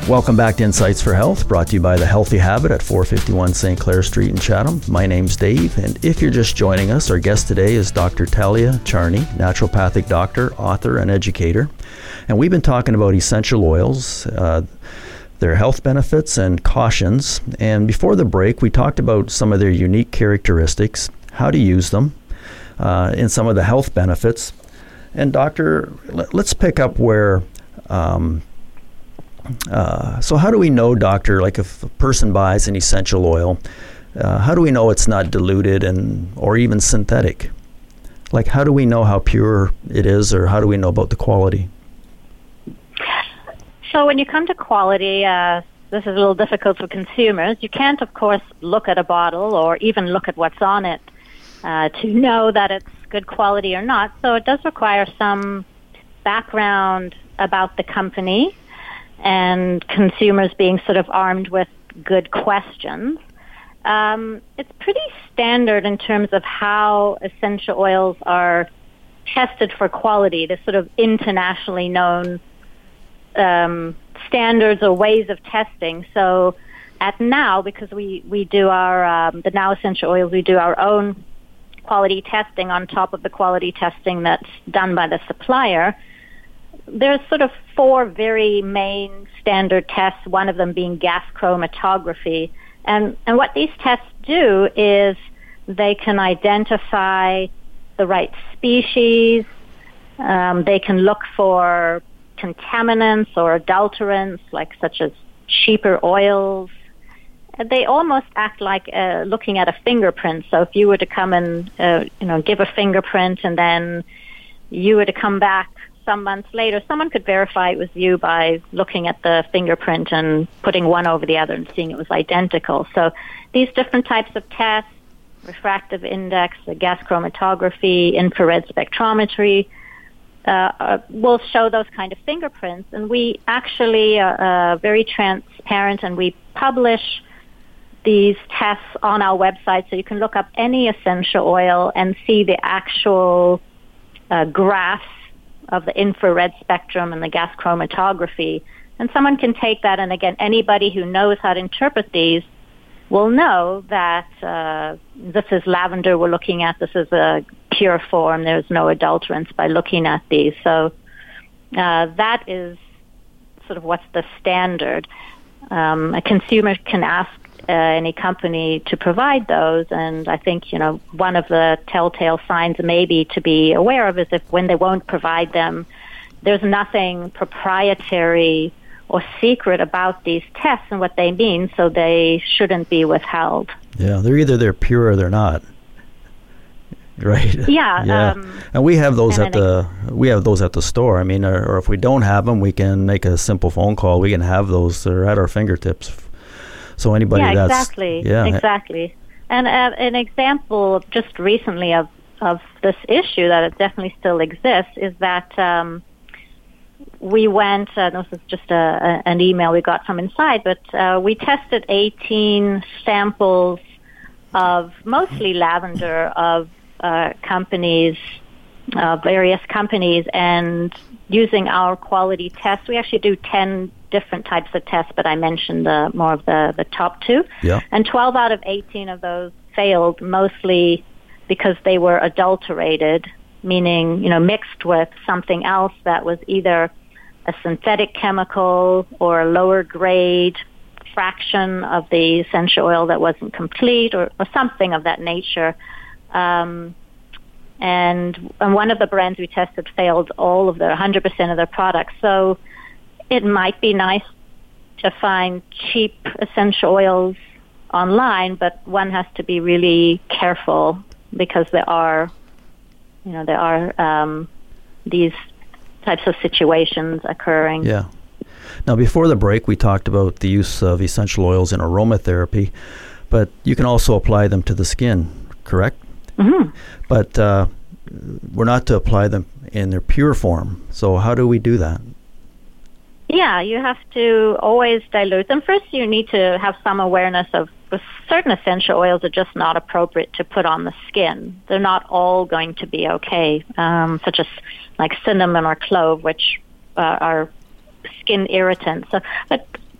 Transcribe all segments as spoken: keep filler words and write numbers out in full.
Welcome back to Insights for Health, brought to you by The Healthy Habit at four fifty-one Saint Clair Street in Chatham. My name's Dave, and if you're just joining us, our guest today is Doctor Talia Charney, naturopathic doctor, author, and educator. And we've been talking about essential oils, uh, their health benefits and cautions. And before the break, we talked about some of their unique characteristics, how to use them, uh, and some of the health benefits. And doctor, let's pick up where... Um, Uh, so how do we know, doctor, like if a person buys an essential oil, uh, how do we know it's not diluted and or even synthetic? Like how do we know how pure it is, or how do we know about the quality? So when you come to quality, uh, this is a little difficult for consumers. You can't, of course, look at a bottle or even look at what's on it uh, to know that it's good quality or not. So it does require some background about the company and consumers being sort of armed with good questions. Um, it's pretty standard in terms of how essential oils are tested for quality. There's sort of internationally known um, standards or ways of testing. So at Now, because we, we do our, um, the Now Essential Oils, we do our own quality testing on top of the quality testing that's done by the supplier. There's sort of four very main standard tests, one of them being gas chromatography. And, and what these tests do is they can identify the right species. Um, they can look for contaminants or adulterants, like such as cheaper oils. They almost act like uh, looking at a fingerprint. So if you were to come and uh, you know give a fingerprint, and then you were to come back some months later, someone could verify it was you by looking at the fingerprint and putting one over the other and seeing it was identical. So these different types of tests, refractive index, the gas chromatography, infrared spectrometry, uh, uh, will show those kind of fingerprints. And we actually are uh, very transparent, and we publish these tests on our website, so you can look up any essential oil and see the actual uh, graphs of the infrared spectrum and the gas chromatography. And someone can take that, and again, anybody who knows how to interpret these will know that uh, this is lavender we're looking at, this is a pure form, there's no adulterants by looking at these. So uh, that is sort of what's the standard. Um, a consumer can ask Uh, any company to provide those, and I think, you know, one of the telltale signs maybe to be aware of is if when they won't provide them, there's nothing proprietary or secret about these tests and what they mean, so they shouldn't be withheld. Yeah, they're either they're pure or they're not. Right. Yeah. yeah. Um, and we have those at the the we have those at the store. I mean, or, or if we don't have them, we can make a simple phone call. We can have those. They're at our fingertips. So anybody yeah, that's... Exactly, yeah, exactly. And uh, an example just recently of, of this issue that it definitely still exists is that um, we went, uh, this is just a, a, an email we got from inside, but uh, we tested eighteen samples of mostly lavender of uh, companies, uh, various companies, and using our quality tests, we actually do ten different types of tests, but I mentioned the more of the, the top two. Yeah. And twelve out of eighteen of those failed, mostly because they were adulterated, meaning, you know, mixed with something else that was either a synthetic chemical or a lower grade fraction of the essential oil that wasn't complete, or, or something of that nature. Um, and, and one of the brands we tested failed all of their, one hundred percent of their products. So it might be nice to find cheap essential oils online, but one has to be really careful because there are, you know, there are um, these types of situations occurring. Yeah. Now, before the break, we talked about the use of essential oils in aromatherapy, but you can also apply them to the skin, correct? Mm-hmm. But uh, we're not to apply them in their pure form. So how do we do that? Yeah, you have to always dilute them. First, you need to have some awareness of certain essential oils are just not appropriate to put on the skin. They're not all going to be okay, um, such as like cinnamon or clove, which uh, are skin irritants. So, but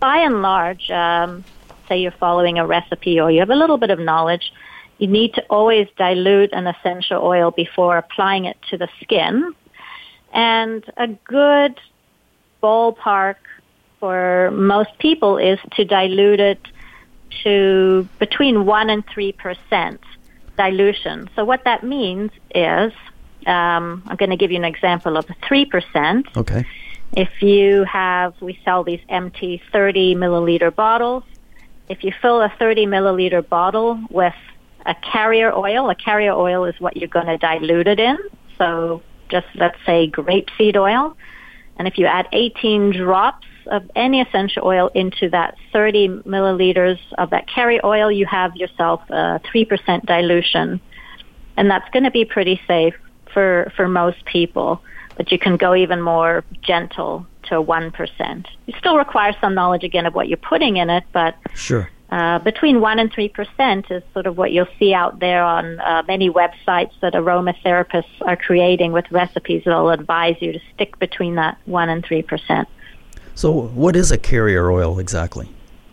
by and large, um, say you're following a recipe or you have a little bit of knowledge, you need to always dilute an essential oil before applying it to the skin. And a good ballpark for most people is to dilute it to between one and three percent dilution. So what that means is, um, I'm going to give you an example of three percent. Okay. If you have, we sell these empty thirty milliliter bottles. If you fill a thirty milliliter bottle with a carrier oil, a carrier oil is what you're going to dilute it in. So just let's say grapeseed oil. And if you add eighteen drops of any essential oil into that thirty milliliters of that carrier oil, you have yourself a three percent dilution. And that's going to be pretty safe for, for most people. But you can go even more gentle to one percent. You still require some knowledge, again, of what you're putting in it, but sure. uh, between one and three percent is sort of what you'll see out there on uh, many websites that aromatherapists are creating with recipes. They'll advise you to stick between that one and three percent. So what is a carrier oil exactly?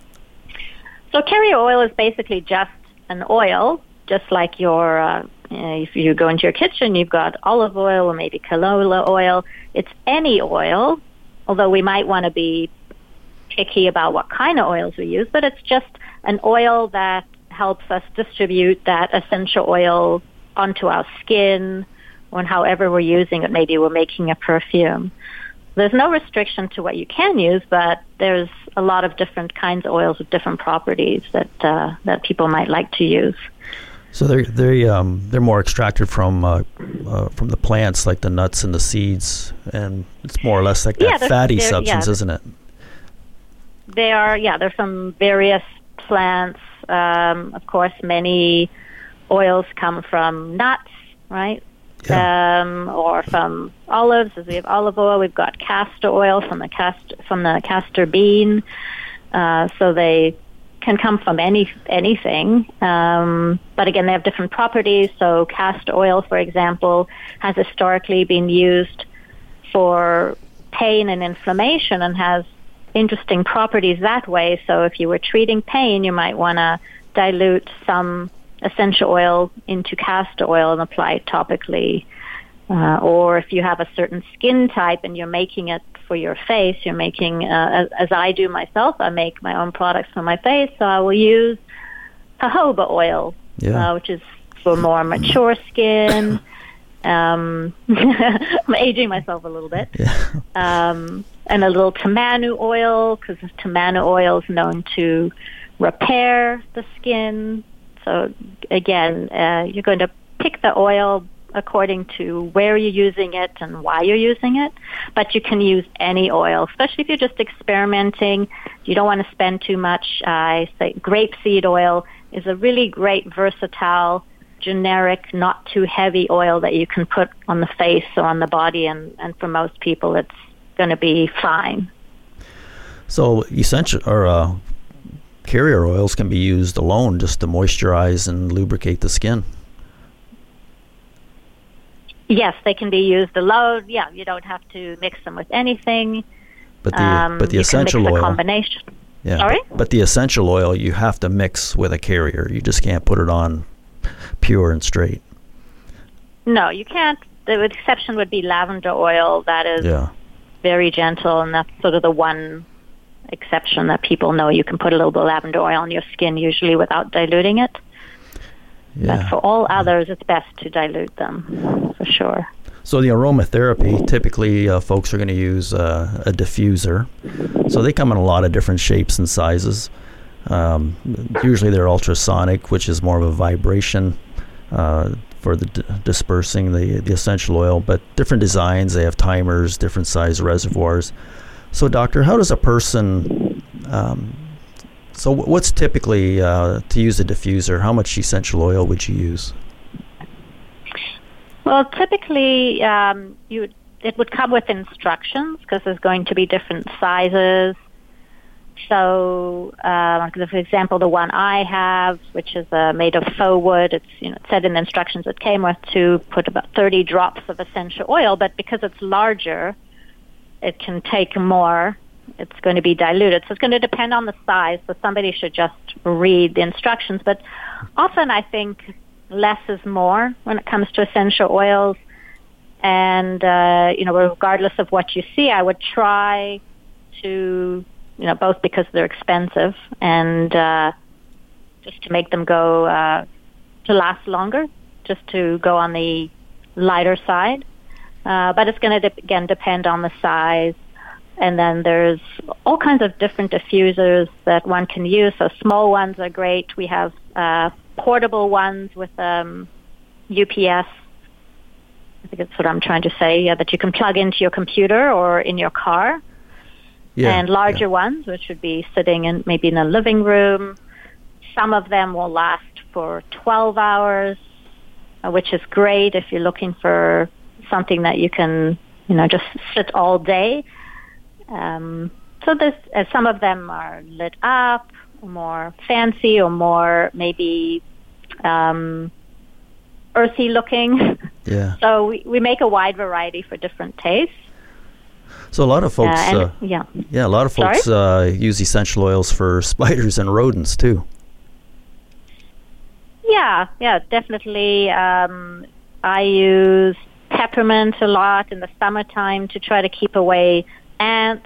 So carrier oil is basically just an oil, just like your... Uh, Uh, if you go into your kitchen, you've got olive oil or maybe canola oil. It's any oil, although we might want to be picky about what kind of oils we use, but it's just an oil that helps us distribute that essential oil onto our skin or however we're using it. Maybe we're making a perfume. There's no restriction to what you can use, but there's a lot of different kinds of oils with different properties that uh, that people might like to use. So they're they um they're more extracted from uh, uh, from the plants, like the nuts and the seeds, and it's more or less like that yeah, fatty substance, yeah. Isn't it? They are, yeah. They're from various plants. Um, of course, many oils come from nuts, right? Yeah. Um, or from olives, as we have olive oil. We've got castor oil from the castor from the castor bean. Uh, so they can come from any anything, um, but again, they have different properties. So castor oil, for example, has historically been used for pain and inflammation and has interesting properties that way. So if you were treating pain, you might want to dilute some essential oil into castor oil and apply it topically. Uh, or if you have a certain skin type and you're making it for your face, you're making, uh, as, as I do myself, I make my own products for my face, so I will use jojoba oil, yeah. uh, which is for more mature skin. Um, I'm aging myself a little bit. Yeah. Um, and a little tamanu oil, because tamanu oil is known to repair the skin. So again, uh, you're going to pick the oil according to where you're using it and why you're using it. But you can use any oil, especially if you're just experimenting. You don't want to spend too much. Uh, I say grapeseed oil is a really great, versatile, generic, not too heavy oil that you can put on the face or on the body, and, and for most people it's going to be fine. So essential or uh, carrier oils can be used alone just to moisturize and lubricate the skin. Yes, they can be used alone. Yeah, you don't have to mix them with anything. But the um, but the you essential can mix oil. A combination. Yeah. Sorry? But, but the essential oil you have to mix with a carrier. You just can't put it on pure and straight. No, you can't. The exception would be lavender oil. That is yeah. very gentle, and that's sort of the one exception that people know. You can put a little bit of lavender oil on your skin usually without diluting it. Yeah. But for all others, it's best to dilute them, for sure. So the aromatherapy, typically uh, folks are going to use uh, a diffuser. So they come in a lot of different shapes and sizes. Um, usually they're ultrasonic, which is more of a vibration uh, for the d- dispersing the, the essential oil. But different designs, they have timers, different size reservoirs. So doctor, how does a person... Um, So what's typically, uh, to use a diffuser, how much essential oil would you use? Well, typically um, you it would come with instructions because there's going to be different sizes. So, uh, for example, the one I have, which is uh, made of faux wood, it's you know it said in the instructions it came with to put about thirty drops of essential oil, but because it's larger, it can take more it's going to be diluted. So it's going to depend on the size. So somebody should just read the instructions. But often I think less is more when it comes to essential oils. And, uh, you know, regardless of what you see, I would try to, you know, both because they're expensive and uh, just to make them go, uh, to last longer, just to go on the lighter side. Uh, but it's going to, de- again, depend on the size. And then there's all kinds of different diffusers that one can use. So small ones are great. We have uh, portable ones with um, U P S. I think that's what I'm trying to say, yeah, that you can plug into your computer or in your car. Yeah, and larger yeah. ones, which would be sitting in maybe in a living room. Some of them will last for twelve hours, uh, which is great if you're looking for something that you can, you know, just sit all day. Um, so this, uh, some of them are lit up, more fancy, or more maybe um, earthy looking. Yeah. So we, we make a wide variety for different tastes. So a lot of folks, uh, and, uh, yeah, yeah, a lot of folks uh, use essential oils for spiders and rodents too. Yeah, yeah, definitely. Um, I use peppermint a lot in the summertime to try to keep away ants.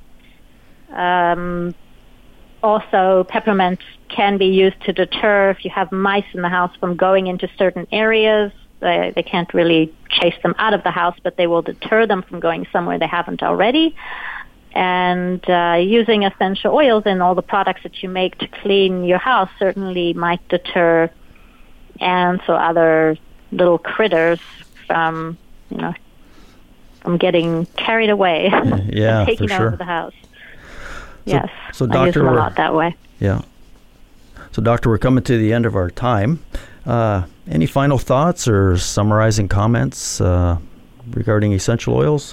Um, also, peppermint can be used to deter if you have mice in the house from going into certain areas. They, they can't really chase them out of the house, but they will deter them from going somewhere they haven't already. And uh, using essential oils in all the products that you make to clean your house certainly might deter ants or other little critters from, you know, from getting carried away, yeah, taking for sure. over the house. So, yes, so I use doctor, them a lot that way. Yeah. So, Doctor, we're coming to the end of our time. Uh, any final thoughts or summarizing comments uh, regarding essential oils?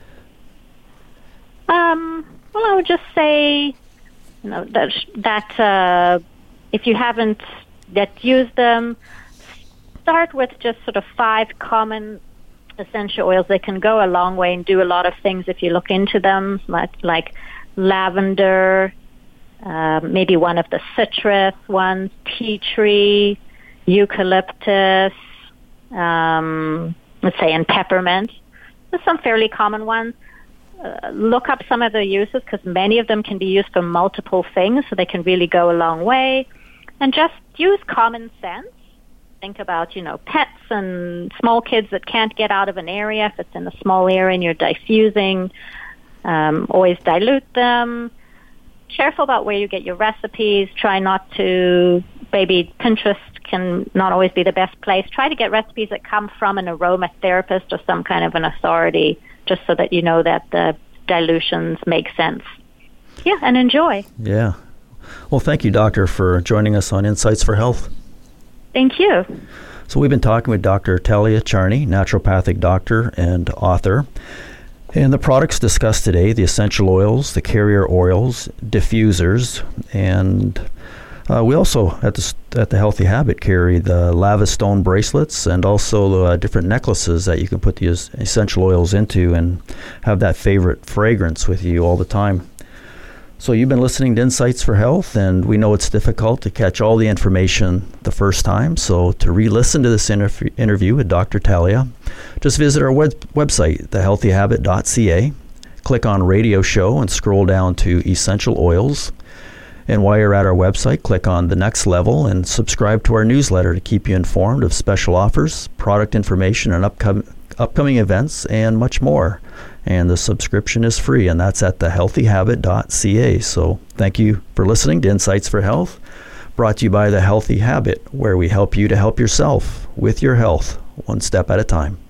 Um, well, I would just say, you know, that that uh, if you haven't yet used them, start with just sort of five common essential oils. They can go a long way and do a lot of things if you look into them, like, like lavender, uh, maybe one of the citrus ones, tea tree, eucalyptus, um, let's say, and peppermint. There's some fairly common ones. Uh, look up some of their uses because many of them can be used for multiple things, so they can really go a long way. And just use common sense. Think about, you know, pets and small kids that can't get out of an area. If it's in a small area and you're diffusing, um, always dilute them. Careful about where you get your recipes. Try not to, maybe Pinterest can not always be the best place. Try to get recipes that come from an aromatherapist or some kind of an authority, just so that you know that the dilutions make sense. Yeah, and enjoy. Yeah. Well, thank you, Doctor, for joining us on Insights for Health. Thank you. So we've been talking with Doctor Talia Charney, naturopathic doctor and author. And the products discussed today, the essential oils, the carrier oils, diffusers, and uh, we also, at the at the Healthy Habit, carry the lava stone bracelets and also the uh, different necklaces that you can put the essential oils into and have that favorite fragrance with you all the time. So you've been listening to Insights for Health, and we know it's difficult to catch all the information the first time. So to re-listen to this interv- interview with Doctor Talia, just visit our web- website, the healthy habit dot c a, click on Radio Show and scroll down to Essential Oils. And while you're at our website, click on The Next Level and subscribe to our newsletter to keep you informed of special offers, product information, and upcoming upcoming events, and much more. And the subscription is free, and that's at the healthy habit dot c a. So thank you for listening to Insights for Health, brought to you by The Healthy Habit, where we help you to help yourself with your health, one step at a time.